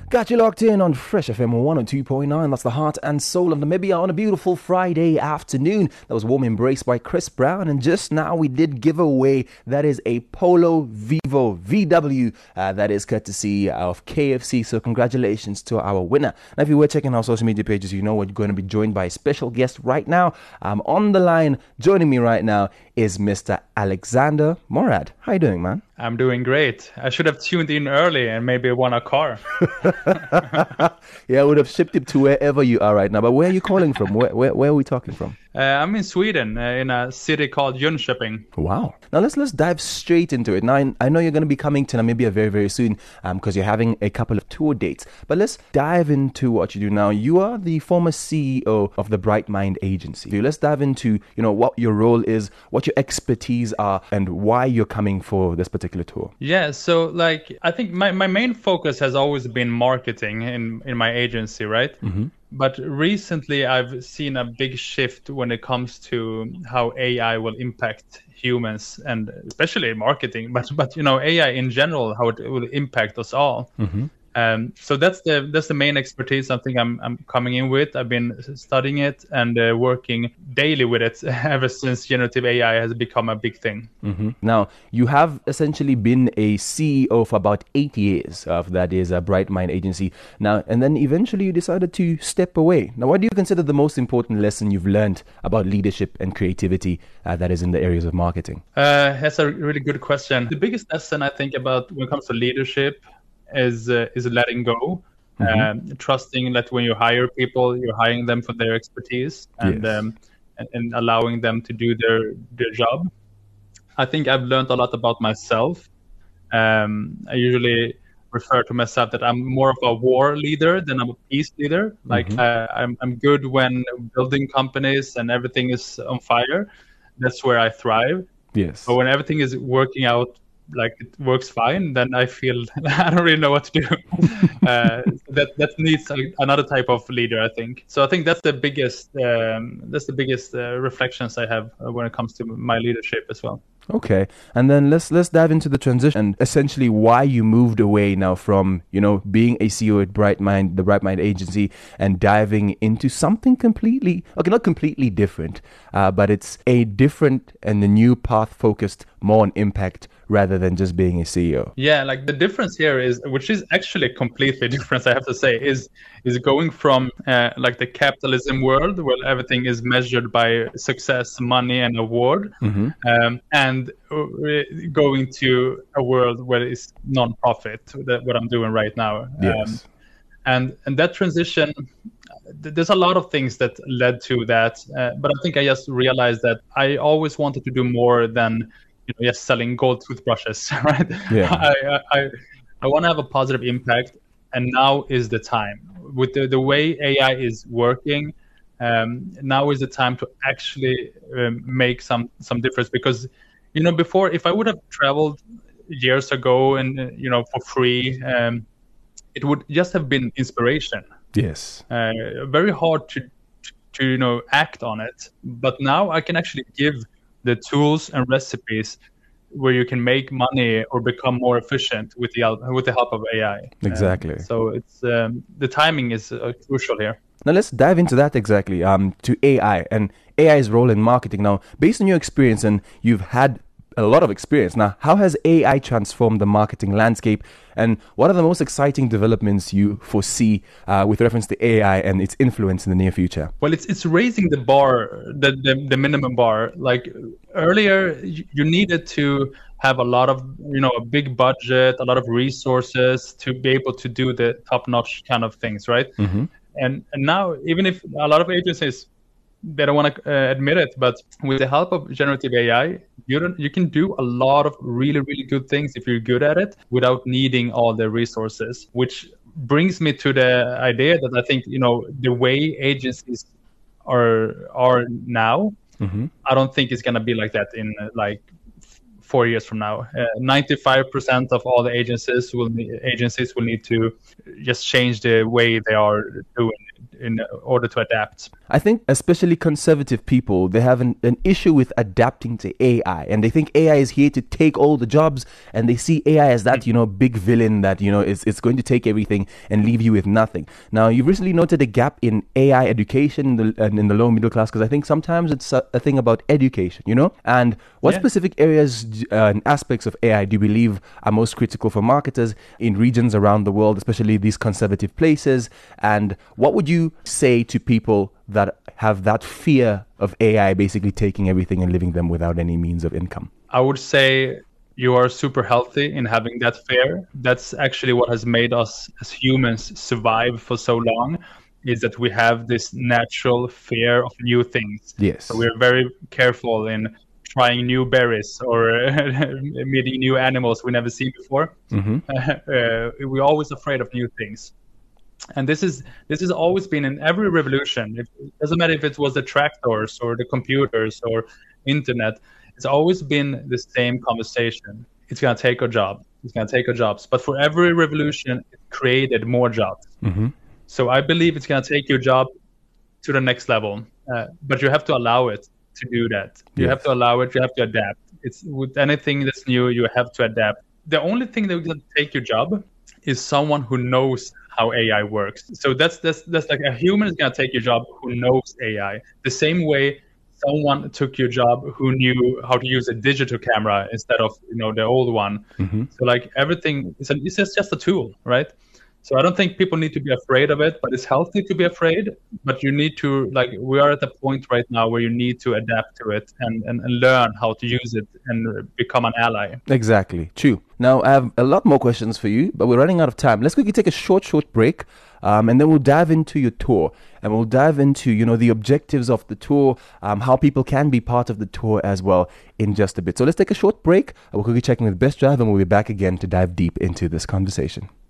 Got you locked in on Fresh FM 102.9. That's the heart and soul of Namibia on a beautiful Friday afternoon. That was Warm Embrace by Chris Brown. And just now we did give away, that is a Polo Vivo VW. That is courtesy of KFC. So congratulations to our winner. Now, if you were checking our social media pages, you know we're going to be joined by a special guest right now. On the line, joining me right now is Mr. Alexander Morad. How you doing, man? I'm doing great. I should have tuned in early and maybe won a car. Yeah, I would have shipped it to wherever you are right now. But where are you calling from? Where are we talking from? I'm in Sweden, in a city called Jönköping. Wow. Now let's dive straight into it. Now I know you're going to be coming to Namibia very, very soon because you're having a couple of tour dates. But let's dive into what you do now. You are the former CEO of the Bright Mind Agency. Let's dive into what your role is, what your expertise are, and why you're coming for this particular tour. Yeah, so I think my main focus has always been marketing in my agency, right? Mm-hmm. But recently I've seen a big shift when it comes to how AI will impact humans and especially marketing, but AI in general, how it will impact us all. Mm-hmm. So that's the main expertise I think I'm coming in with. I've been studying it and working daily with it ever since generative AI has become a big thing. Mm-hmm. Now, you have essentially been a CEO for about 8 years of that is a Bright Mind Agency. Now, and then eventually you decided to step away. Now, what do you consider the most important lesson you've learned about leadership and creativity that is in the areas of marketing? That's a really good question. The biggest lesson I think about when it comes to leadership is letting go, mm-hmm. Trusting that when you hire people, you're hiring them for their expertise and yes. And allowing them to do their job. I think I've learned a lot about myself. I usually refer to myself that I'm more of a war leader than I'm a peace leader. Mm-hmm. I'm good when building companies and everything is on fire. That's where I thrive. Yes. But when everything is working out like it works fine, then I feel I don't really know what to do. That needs another type of leader, I think. So I think that's the biggest reflections I have when it comes to my leadership as well. Okay, and then let's dive into the transition and essentially why you moved away now from being a CEO at the Bright Mind Agency and diving into something not completely different, but it's a different and a new path focused more on impact rather than just being a CEO. Yeah, like the difference here is, which is actually completely different, I have to say, is going from like the capitalism world where everything is measured by success, money, and award, mm-hmm. And going to a world where it's non-profit, what I'm doing right now. Yes. And that transition, there's a lot of things that led to that, but I think I just realized that I always wanted to do more than just selling gold toothbrushes, right? Yeah. I want to have a positive impact, and now is the time. With the way AI is working, now is the time to actually make some difference. Because before, if I would have traveled years ago and for free, it would just have been inspiration. Yes. Very hard to act on it. But now I can actually give the tools and recipes where you can make money or become more efficient with the help of AI. Exactly. So it's the timing is crucial here. Now let's dive into that exactly. To AI and AI's role in marketing. Now, based on your experience, and you've had a lot of experience now, how has AI transformed the marketing landscape, and what are the most exciting developments you foresee with reference to AI and its influence in the near future? Well, it's raising the bar, the minimum bar. Like earlier, you needed to have a lot of a big budget, a lot of resources to be able to do the top-notch kind of things, right? Mm-hmm. And now, even if a lot of agencies, they don't want to admit it, but with the help of generative AI, you can do a lot of really, really good things if you're good at it without needing all the resources, which brings me to the idea that I think, the way agencies are now, mm-hmm. I don't think it's going to be like that in 4 years from now. 95% of all the agencies will need to just change the way they are doing in order to adapt. I think especially conservative people, they have an issue with adapting to AI, and they think AI is here to take all the jobs, and they see AI as that, big villain that, it's going to take everything and leave you with nothing. Now, you've recently noted a gap in AI education in the low middle class, because I think sometimes it's a thing about education, and what specific areas and aspects of AI do you believe are most critical for marketers in regions around the world, especially these conservative places? And what would you say to people that have that fear of AI basically taking everything and leaving them without any means of income? I would say you are super healthy in having that fear. That's actually what has made us as humans survive for so long, is that we have this natural fear of new things. Yes. So we're very careful in trying new berries or meeting new animals we never seen before. We're always afraid of new things. And this has always been in every revolution. It doesn't matter if it was the tractors or the computers or internet. It's always been the same conversation. It's going to take our job. It's going to take our jobs. But for every revolution, it created more jobs. So I believe it's going to take your job to the next level. But you have to allow it to do that. You have to allow it. You have to adapt. It's with anything that's new, you have to adapt. The only thing that will take your job is someone who knows how AI works. So that's like a human is going to take your job who knows AI. The same way someone took your job who knew how to use a digital camera instead of the old one. So like everything it's just a tool, right? So I don't think people need to be afraid of it, but it's healthy to be afraid. But you need to, we are at the point right now where you need to adapt to it and learn how to use it and become an ally. Exactly. True. Now, I have a lot more questions for you, but we're running out of time. Let's quickly take a short break, and then we'll dive into your tour. And we'll dive into, the objectives of the tour, how people can be part of the tour as well in just a bit. So let's take a short break. We'll quickly check in with Best Drive, and we'll be back again to dive deep into this conversation.